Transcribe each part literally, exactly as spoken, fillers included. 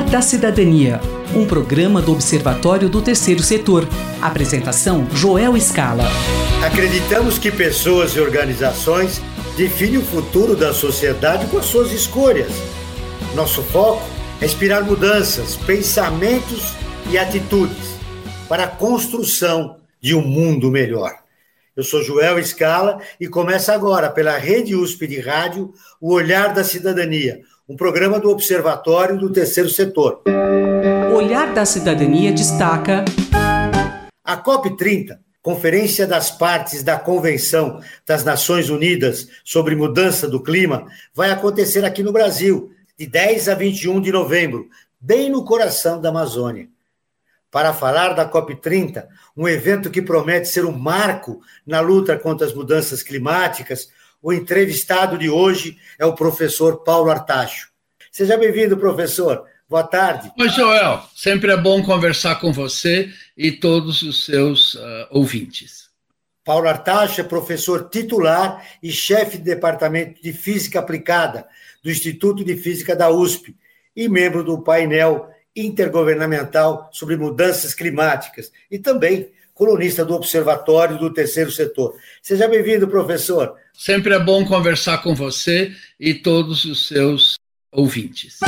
da Cidadania, um programa do Observatório do Terceiro Setor. Apresentação: Joel Scala. Acreditamos que pessoas e organizações definem o futuro da sociedade com as suas escolhas. Nosso foco é inspirar mudanças, pensamentos e atitudes para a construção de um mundo melhor. Eu sou Joel Scala e começa agora, pela Rede U S P de Rádio, o Olhar da Cidadania, um programa do Observatório do Terceiro Setor. O Olhar da Cidadania destaca a COP trinta, Conferência das Partes da Convenção das Nações Unidas sobre Mudança do Clima, vai acontecer aqui no Brasil, de dez a vinte e um de novembro, bem no coração da Amazônia. Para falar da COP trinta, um evento que promete ser um marco na luta contra as mudanças climáticas, o entrevistado de hoje é o professor Paulo Artacho. Seja bem-vindo, professor. Boa tarde. Oi, Joel. Sempre é bom conversar com você e todos os seus uh, ouvintes. Paulo Artacho é professor titular e chefe de Departamento de Física Aplicada do Instituto de Física da U S P e membro do painel intergovernamental sobre mudanças climáticas e também colunista do Observatório do Terceiro Setor. Seja bem-vindo, professor. Sempre é bom conversar com você e todos os seus ouvintes.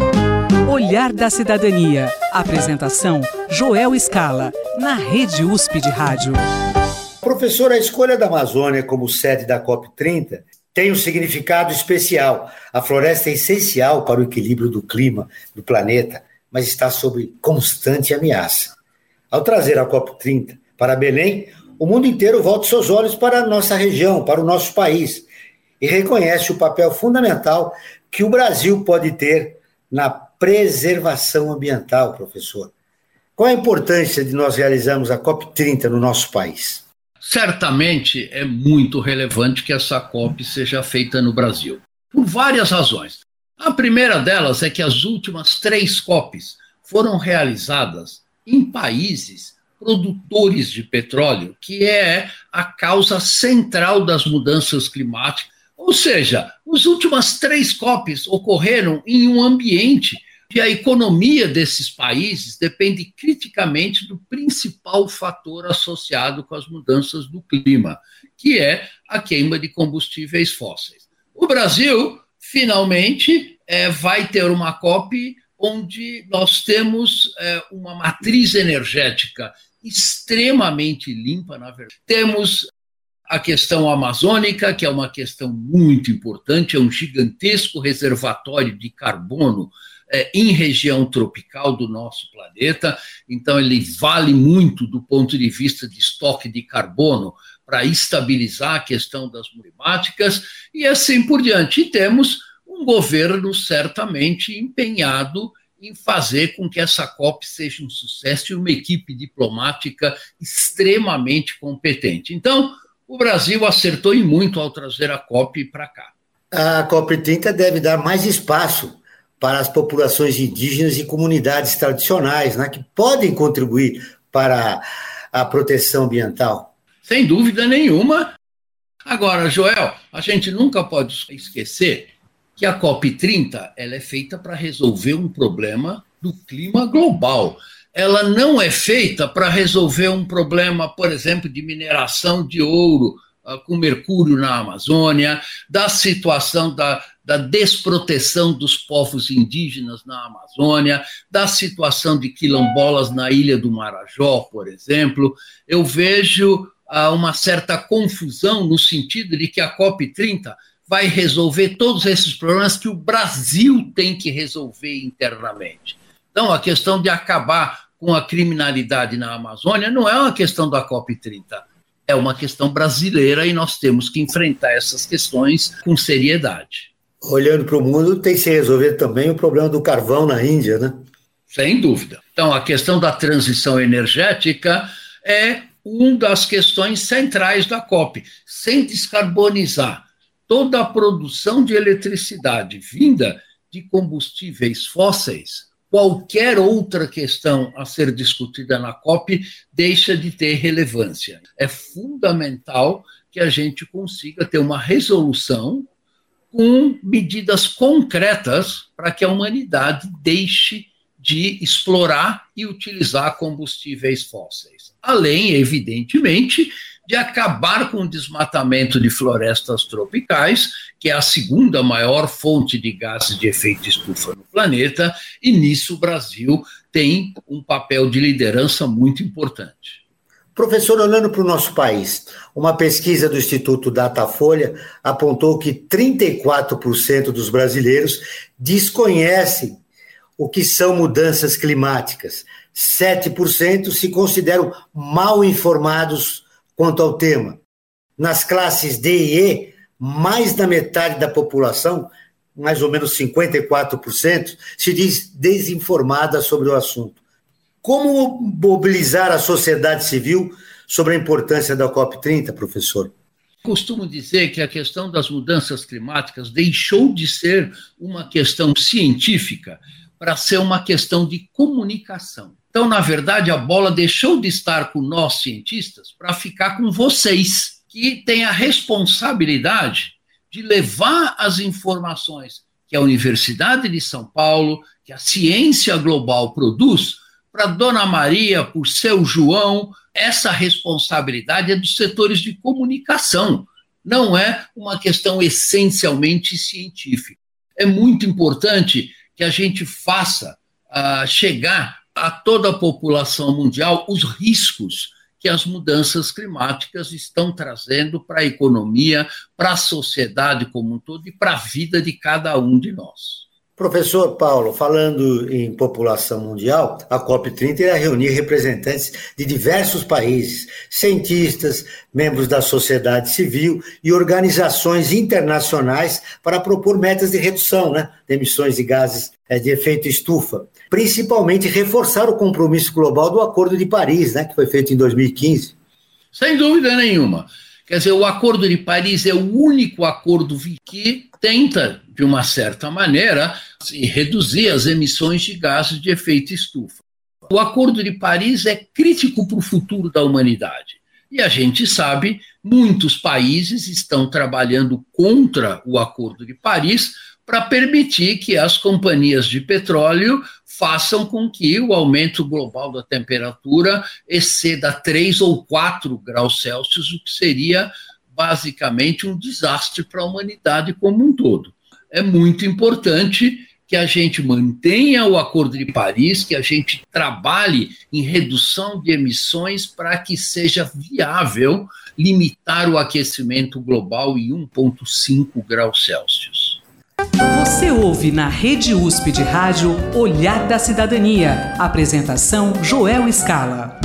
Olhar da Cidadania. Apresentação: Joel Scala, na Rede U S P de Rádio. Professor, a escolha da Amazônia como sede da COP trinta tem um significado especial. A floresta é essencial para o equilíbrio do clima do planeta, mas está sob constante ameaça. Ao trazer a COP trinta para Belém, o mundo inteiro volta seus olhos para a nossa região, para o nosso país, e reconhece o papel fundamental que o Brasil pode ter na preservação ambiental, professor. Qual a importância de nós realizarmos a COP trinta no nosso país? Certamente é muito relevante que essa COP seja feita no Brasil, por várias razões. A primeira delas é que as últimas três COPs foram realizadas em países produtores de petróleo, que é a causa central das mudanças climáticas. Ou seja, as últimas três COPs ocorreram em um ambiente que a economia desses países depende criticamente do principal fator associado com as mudanças do clima, que é a queima de combustíveis fósseis. O Brasil, finalmente, é, vai ter uma COP onde nós temos é, uma matriz energética extremamente limpa, na verdade. Temos a questão amazônica, que é uma questão muito importante, é um gigantesco reservatório de carbono é, em região tropical do nosso planeta, então ele vale muito do ponto de vista de estoque de carbono para estabilizar a questão das climáticas e assim por diante. E temos um governo certamente empenhado em fazer com que essa COP seja um sucesso e uma equipe diplomática extremamente competente. Então, o Brasil acertou e muito ao trazer a COP para cá. A COP trinta deve dar mais espaço para as populações indígenas e comunidades tradicionais, né, que podem contribuir para a proteção ambiental. Sem dúvida nenhuma. Agora, Joel, a gente nunca pode esquecer que a COP trinta ela é feita para resolver um problema do clima global. Ela não é feita para resolver um problema, por exemplo, de mineração de ouro uh, com mercúrio na Amazônia, da situação da, da desproteção dos povos indígenas na Amazônia, da situação de quilombolas na Ilha do Marajó, por exemplo. Eu vejo uh, uma certa confusão no sentido de que a COP trinta vai resolver todos esses problemas que o Brasil tem que resolver internamente. Então, a questão de acabar com a criminalidade na Amazônia não é uma questão da COP trinta, é uma questão brasileira e nós temos que enfrentar essas questões com seriedade. Olhando para o mundo, tem que se resolver também o problema do carvão na Índia, né? Sem dúvida. Então, a questão da transição energética é uma das questões centrais da COP. Sem descarbonizar toda a produção de eletricidade vinda de combustíveis fósseis, qualquer outra questão a ser discutida na COP deixa de ter relevância. É fundamental que a gente consiga ter uma resolução com medidas concretas para que a humanidade deixe de explorar e utilizar combustíveis fósseis. Além, evidentemente, de acabar com o desmatamento de florestas tropicais, que é a segunda maior fonte de gases de efeito estufa no planeta, e nisso o Brasil tem um papel de liderança muito importante. Professor, olhando para o nosso país, uma pesquisa do Instituto Datafolha apontou que trinta e quatro por cento dos brasileiros desconhecem o que são mudanças climáticas. sete por cento se consideram mal informados quanto ao tema. Nas classes D e E, mais da metade da população, mais ou menos cinquenta e quatro por cento, se diz desinformada sobre o assunto. Como mobilizar a sociedade civil sobre a importância da COP trinta, professor? Costumo dizer que a questão das mudanças climáticas deixou de ser uma questão científica para ser uma questão de comunicação. Então, na verdade, a bola deixou de estar com nós, cientistas, para ficar com vocês, que têm a responsabilidade de levar as informações que a Universidade de São Paulo, que a ciência global produz, para Dona Maria, por seu João. Essa responsabilidade é dos setores de comunicação, não é uma questão essencialmente científica. É muito importante que a gente faça uh, chegar a toda a população mundial os riscos que as mudanças climáticas estão trazendo para a economia, para a sociedade como um todo e para a vida de cada um de nós. Professor Paulo, falando em população mundial, a COP trinta irá reunir representantes de diversos países, cientistas, membros da sociedade civil e organizações internacionais para propor metas de redução, né, de emissões de gases de efeito estufa, principalmente reforçar o compromisso global do Acordo de Paris, né, que foi feito em dois mil e quinze. Sem dúvida nenhuma. Quer dizer, o Acordo de Paris é o único acordo que tenta, de uma certa maneira, reduzir as emissões de gases de efeito estufa. O Acordo de Paris é crítico para o futuro da humanidade. E a gente sabe, muitos países estão trabalhando contra o Acordo de Paris para permitir que as companhias de petróleo façam com que o aumento global da temperatura exceda três ou quatro graus Celsius, o que seria basicamente um desastre para a humanidade como um todo. É muito importante que a gente mantenha o Acordo de Paris, que a gente trabalhe em redução de emissões para que seja viável limitar o aquecimento global em um vírgula cinco graus Celsius. Você ouve na Rede U S P de Rádio Olhar da Cidadania. Apresentação Joel Scala.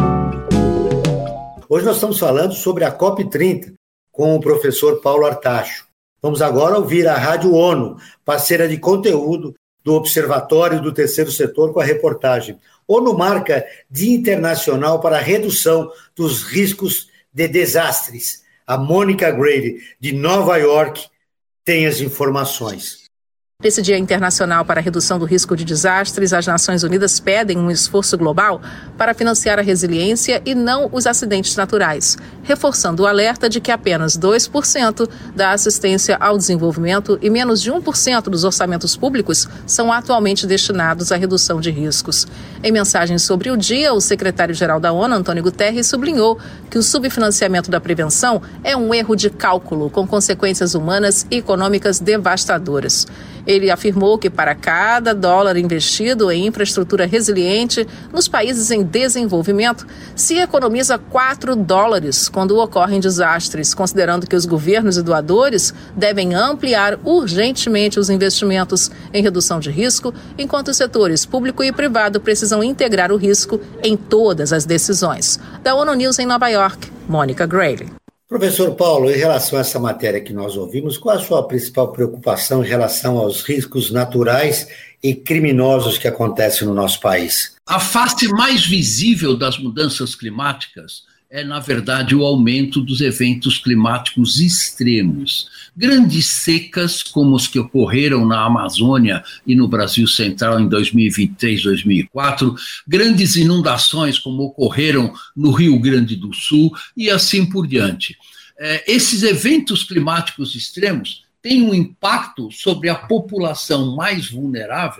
Hoje nós estamos falando sobre a COP trinta com o professor Paulo Artacho. Vamos agora ouvir a Rádio ONU, parceira de conteúdo do Observatório do Terceiro Setor, com a reportagem ONU marca Dia Internacional para a Redução dos Riscos de Desastres. A Mônica Grady, de Nova York, tem as informações. Nesse Dia Internacional para a Redução do Risco de Desastres, as Nações Unidas pedem um esforço global para financiar a resiliência e não os acidentes naturais, reforçando o alerta de que apenas dois por cento da assistência ao desenvolvimento e menos de um por cento dos orçamentos públicos são atualmente destinados à redução de riscos. Em mensagem sobre o dia, o secretário-geral da ONU, Antônio Guterres, sublinhou que o subfinanciamento da prevenção é um erro de cálculo com consequências humanas e econômicas devastadoras. Ele afirmou que para cada dólar investido em infraestrutura resiliente nos países em desenvolvimento, se economiza quatro dólares quando ocorrem desastres, considerando que os governos e doadores devem ampliar urgentemente os investimentos em redução de risco, enquanto os setores público e privado precisam integrar o risco em todas as decisões. Da ONU News em Nova York, Mônica Grady. Professor Paulo, em relação a essa matéria que nós ouvimos, qual a sua principal preocupação em relação aos riscos naturais e criminosos que acontecem no nosso país? A face mais visível das mudanças climáticas é, na verdade, o aumento dos eventos climáticos extremos. Grandes secas, como os que ocorreram na Amazônia e no Brasil Central em dois mil e vinte e três, dois mil e quatro, grandes inundações, como ocorreram no Rio Grande do Sul, e assim por diante. É, esses eventos climáticos extremos têm um impacto sobre a população mais vulnerável,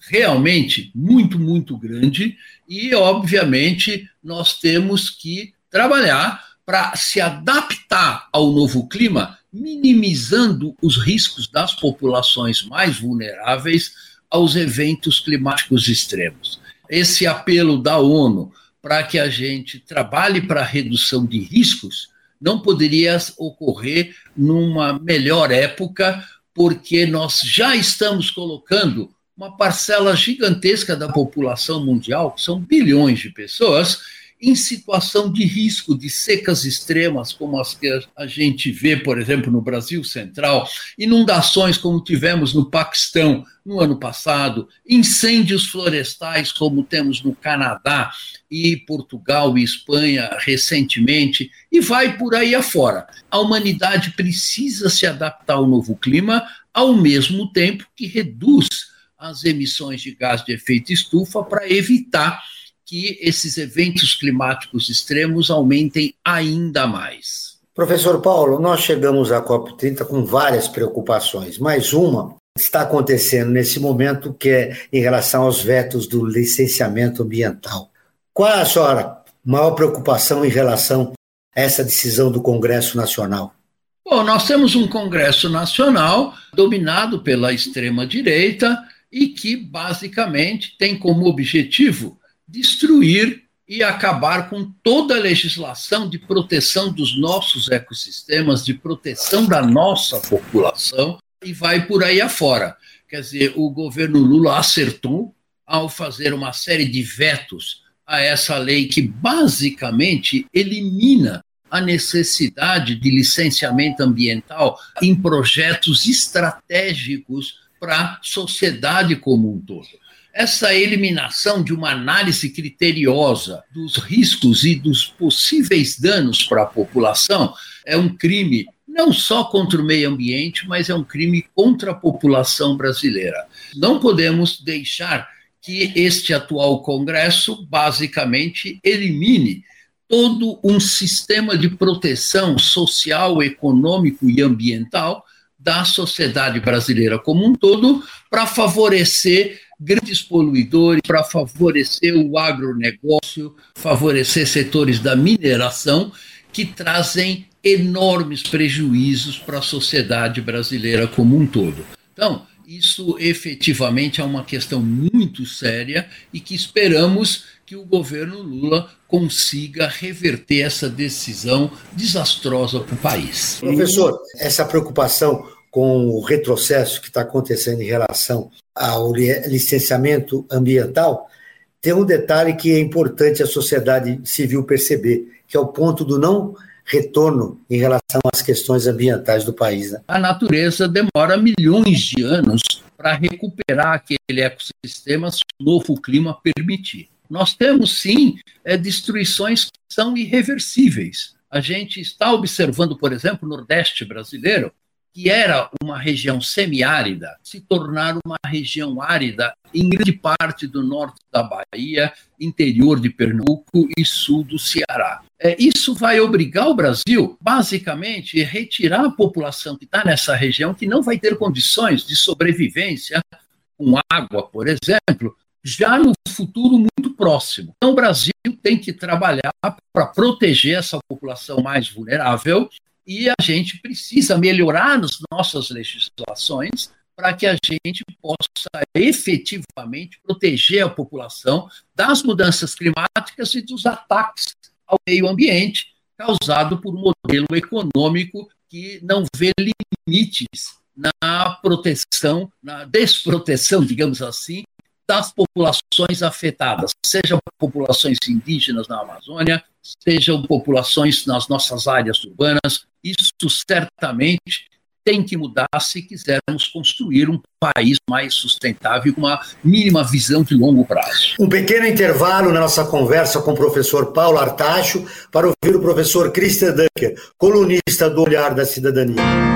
realmente muito, muito grande e, obviamente, nós temos que trabalhar para se adaptar ao novo clima, minimizando os riscos das populações mais vulneráveis aos eventos climáticos extremos. Esse apelo da ONU para que a gente trabalhe para a redução de riscos não poderia ocorrer numa melhor época, porque nós já estamos colocando uma parcela gigantesca da população mundial, que são bilhões de pessoas, em situação de risco de secas extremas, como as que a gente vê, por exemplo, no Brasil Central, inundações como tivemos no Paquistão no ano passado, incêndios florestais como temos no Canadá e Portugal e Espanha recentemente, e vai por aí afora. A humanidade precisa se adaptar ao novo clima, ao mesmo tempo que reduz as emissões de gás de efeito estufa para evitar que esses eventos climáticos extremos aumentem ainda mais. Professor Paulo, nós chegamos à COP trinta com várias preocupações, mas uma está acontecendo nesse momento, que é em relação aos vetos do licenciamento ambiental. Qual é a sua maior preocupação em relação a essa decisão do Congresso Nacional? Bom, nós temos um Congresso Nacional dominado pela extrema-direita e que, basicamente, tem como objetivo destruir e acabar com toda a legislação de proteção dos nossos ecossistemas, de proteção da nossa população, e vai por aí afora. Quer dizer, o governo Lula acertou ao fazer uma série de vetos a essa lei que basicamente elimina a necessidade de licenciamento ambiental em projetos estratégicos para a sociedade como um todo. Essa eliminação de uma análise criteriosa dos riscos e dos possíveis danos para a população é um crime não só contra o meio ambiente, mas é um crime contra a população brasileira. Não podemos deixar que este atual Congresso basicamente elimine todo um sistema de proteção social, econômico e ambiental da sociedade brasileira como um todo para favorecer grandes poluidores, para favorecer o agronegócio, favorecer setores da mineração que trazem enormes prejuízos para a sociedade brasileira como um todo. Então, isso efetivamente é uma questão muito séria e que esperamos que o governo Lula consiga reverter essa decisão desastrosa para o país. Professor, essa preocupação com o retrocesso que está acontecendo em relação ao licenciamento ambiental, tem um detalhe que é importante a sociedade civil perceber, que é o ponto do não retorno em relação às questões ambientais do país. Né? A natureza demora milhões de anos para recuperar aquele ecossistema se o novo clima permitir. Nós temos, sim, é, destruições que são irreversíveis. A gente está observando, por exemplo, o Nordeste brasileiro, que era uma região semiárida, se tornar uma região árida em grande parte do norte da Bahia, interior de Pernambuco e sul do Ceará. É, isso vai obrigar o Brasil, basicamente, a retirar a população que está nessa região, que não vai ter condições de sobrevivência com água, por exemplo, já no futuro muito próximo. Então, o Brasil tem que trabalhar para proteger essa população mais vulnerável e a gente precisa melhorar as nossas legislações para que a gente possa efetivamente proteger a população das mudanças climáticas e dos ataques ao meio ambiente causado por um modelo econômico que não vê limites na proteção, na desproteção, digamos assim, das populações afetadas, sejam populações indígenas na Amazônia, sejam populações nas nossas áreas urbanas. Isso certamente tem que mudar se quisermos construir um país mais sustentável com uma mínima visão de longo prazo. Um pequeno intervalo na nossa conversa com o professor Paulo Artacho para ouvir o professor Christian Dunker, colunista do Olhar da Cidadania.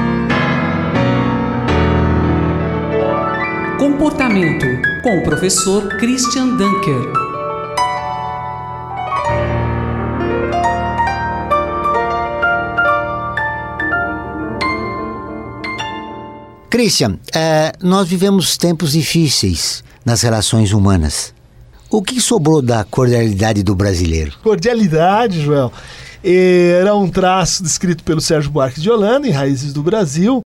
Comportamento, com o professor Christian Dunker. Christian, é, nós vivemos tempos difíceis, nas relações humanas. O que sobrou da cordialidade do brasileiro? Cordialidade, Joel, era um traço descrito pelo Sérgio Buarque de Holanda, em Raízes do Brasil,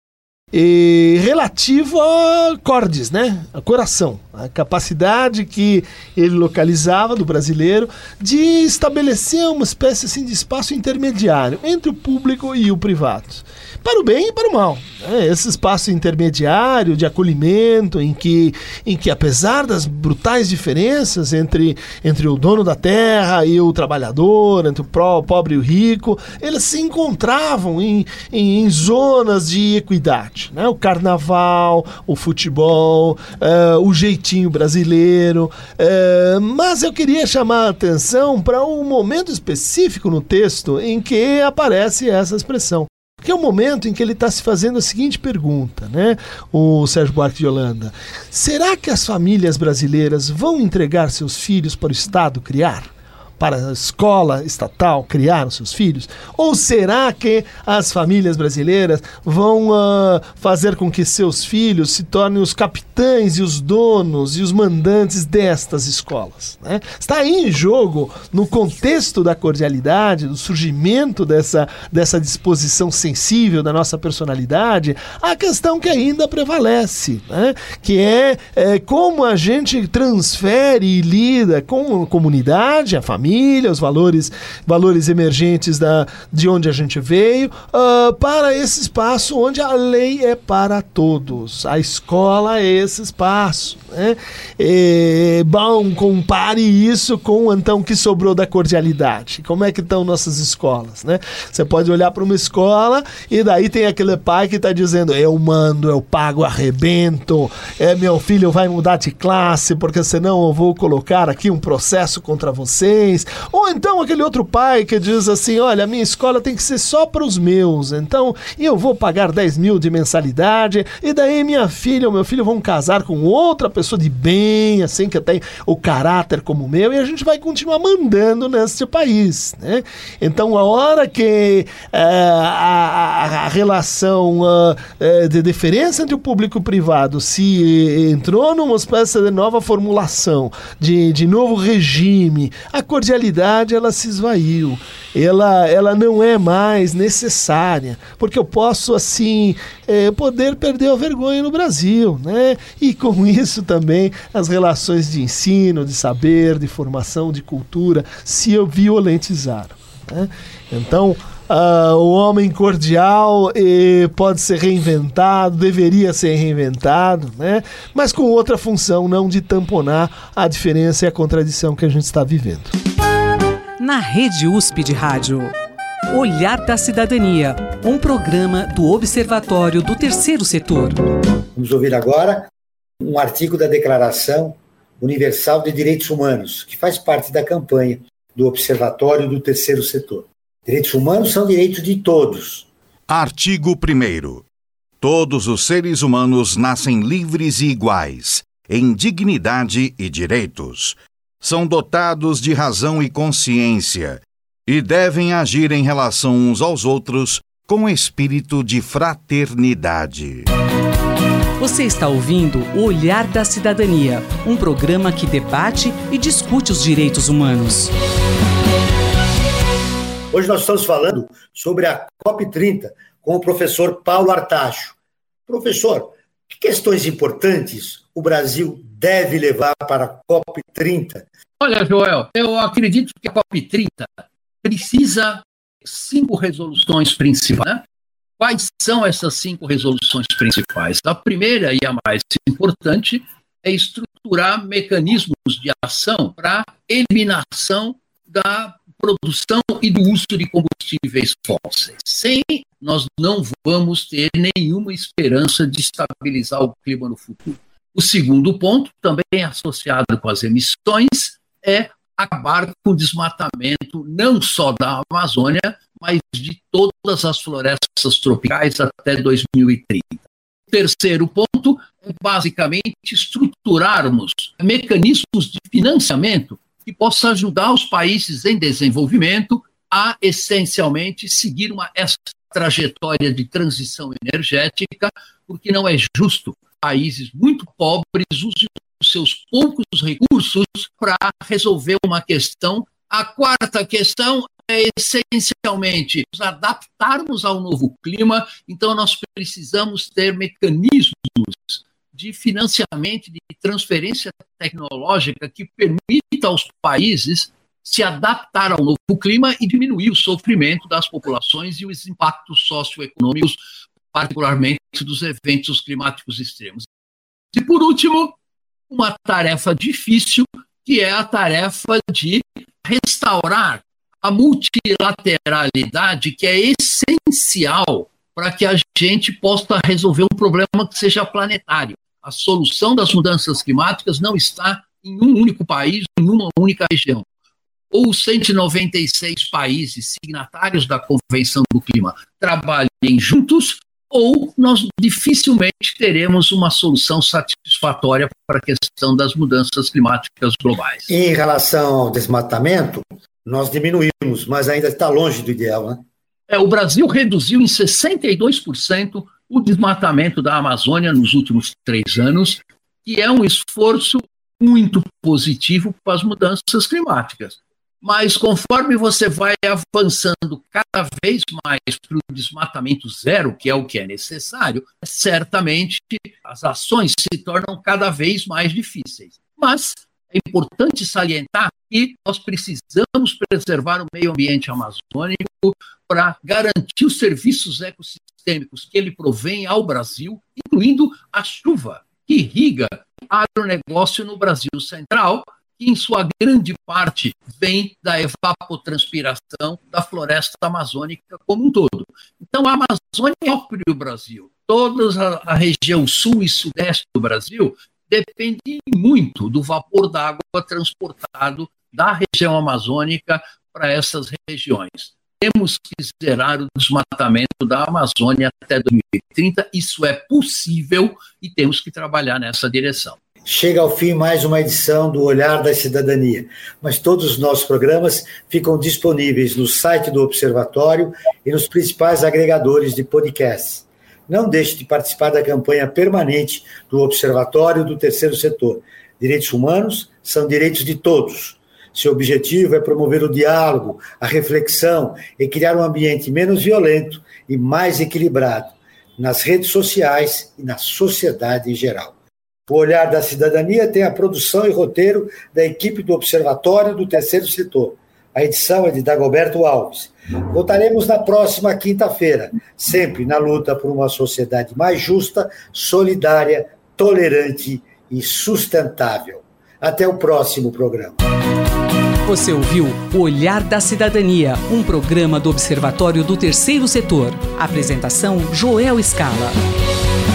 e relativo a cordes, né? A coração, a capacidade que ele localizava do brasileiro de estabelecer uma espécie assim, de espaço intermediário entre o público e o privado, para o bem e para o mal, né? Esse espaço intermediário de acolhimento em que, em que apesar das brutais diferenças entre, entre o dono da terra e o trabalhador, entre o pro, pobre e o rico, eles se encontravam em, em, em zonas de equidade, né? O carnaval, o futebol, uh, o jeitinho brasileiro, uh, mas eu queria chamar a atenção para um momento específico no texto em que aparece essa expressão. Que é o momento em que ele está se fazendo a seguinte pergunta, né? O Sérgio Buarque de Holanda. Será que as famílias brasileiras vão entregar seus filhos para o Estado criar? Para a escola estatal criar os seus filhos? Ou será que as famílias brasileiras vão uh, fazer com que seus filhos se tornem os capitães e os donos e os mandantes destas escolas, né? Está aí em jogo, no contexto da cordialidade, do surgimento dessa, dessa disposição sensível da nossa personalidade, a questão que ainda prevalece, né? Que é, é como a gente transfere e lida com a comunidade, a família, os valores, valores emergentes da, de onde a gente veio, uh, para esse espaço onde a lei é para todos. A escola é esse espaço, né? E, bom, compare isso com então o que sobrou da cordialidade. Como é que estão nossas escolas, né? Você pode olhar para uma escola e daí tem aquele pai que está dizendo: eu mando, eu pago, arrebento, é, meu filho vai mudar de classe porque senão eu vou colocar aqui um processo contra vocês. Ou então aquele outro pai que diz assim: olha, a minha escola tem que ser só para os meus, então eu vou pagar dez mil de mensalidade e daí minha filha ou meu filho vão casar com outra pessoa de bem, assim, que tem o caráter como o meu, e a gente vai continuar mandando neste país, né? Então a hora que uh, a, a, a relação uh, uh, de diferença entre o público e o privado se entrou numa espécie de nova formulação, de, de novo regime, a cordialidade ela se esvaiu, ela, ela não é mais necessária, porque eu posso assim é, poder perder a vergonha no Brasil, né? E com isso também as relações de ensino, de saber, de formação, de cultura se violentizaram, né? Então Uh, o homem cordial eh, pode ser reinventado, deveria ser reinventado, né? Mas com outra função, não de tamponar a diferença e a contradição que a gente está vivendo. Na Rede U S P de Rádio, Olhar da Cidadania, um programa do Observatório do Terceiro Setor. Vamos ouvir agora um artigo da Declaração Universal de Direitos Humanos, que faz parte da campanha do Observatório do Terceiro Setor. Direitos humanos são direitos de todos. Artigo primeiro. Todos os seres humanos nascem livres e iguais, em dignidade e direitos. São dotados de razão e consciência e devem agir em relação uns aos outros com espírito de fraternidade. Você está ouvindo O Olhar da Cidadania, um programa que debate e discute os direitos humanos. Hoje nós estamos falando sobre a COP trinta com o professor Paulo Artacho. Professor, que questões importantes o Brasil deve levar para a COP trinta? Olha, Joel, eu acredito que a COP trinta precisa de cinco resoluções principais, né? Quais são essas cinco resoluções principais? A primeira e a mais importante é estruturar mecanismos de ação para eliminação da produção e do uso de combustíveis fósseis. Sem, nós não vamos ter nenhuma esperança de estabilizar o clima no futuro. O segundo ponto, também associado com as emissões, é acabar com o desmatamento não só da Amazônia, mas de todas as florestas tropicais até dois mil e trinta. O terceiro ponto é basicamente estruturarmos mecanismos de financiamento que possa ajudar os países em desenvolvimento a, essencialmente, seguir uma essa trajetória de transição energética, porque não é justo países muito pobres usem os os seus poucos recursos para resolver uma questão. A quarta questão é, essencialmente, nos adaptarmos ao novo clima, então nós precisamos ter mecanismos de financiamento, de transferência tecnológica que permita aos países se adaptar ao novo clima e diminuir o sofrimento das populações e os impactos socioeconômicos, particularmente dos eventos climáticos extremos. E, por último, uma tarefa difícil, que é a tarefa de restaurar a multilateralidade, que é essencial para que a gente possa resolver um problema que seja planetário. A solução das mudanças climáticas não está em um único país, em uma única região. Ou os cento e noventa e seis países signatários da Convenção do Clima trabalhem juntos, ou nós dificilmente teremos uma solução satisfatória para a questão das mudanças climáticas globais. Em relação ao desmatamento, nós diminuímos, mas ainda está longe do ideal, né? É, o Brasil reduziu em sessenta e dois por cento o desmatamento da Amazônia nos últimos três anos, que é um esforço muito positivo para as mudanças climáticas. Mas conforme você vai avançando cada vez mais para o desmatamento zero, que é o que é necessário, certamente as ações se tornam cada vez mais difíceis. Mas é importante salientar que nós precisamos preservar o meio ambiente amazônico para garantir os serviços ecossistêmicos que ele provém ao Brasil, incluindo a chuva, que irriga o agronegócio no Brasil Central, que em sua grande parte vem da evapotranspiração da floresta amazônica como um todo. Então, a Amazônia é o próprio Brasil. Toda a, a região sul e sudeste do Brasil depende muito do vapor d'água transportado da região amazônica para essas regiões. Temos que zerar o desmatamento da Amazônia até dois mil e trinta. Isso é possível e temos que trabalhar nessa direção. Chega ao fim mais uma edição do Olhar da Cidadania, mas todos os nossos programas ficam disponíveis no site do Observatório e nos principais agregadores de podcasts. Não deixe de participar da campanha permanente do Observatório do Terceiro Setor. Direitos humanos são direitos de todos. Seu objetivo é promover o diálogo, a reflexão e criar um ambiente menos violento e mais equilibrado nas redes sociais e na sociedade em geral. O Olhar da Cidadania tem a produção e roteiro da equipe do Observatório do Terceiro Setor. A edição é de Dagoberto Alves. Voltaremos na próxima quinta-feira, sempre na luta por uma sociedade mais justa, solidária, tolerante e sustentável. Até o próximo programa. Você ouviu o Olhar da Cidadania, um programa do Observatório do Terceiro Setor. Apresentação: Joel Scala.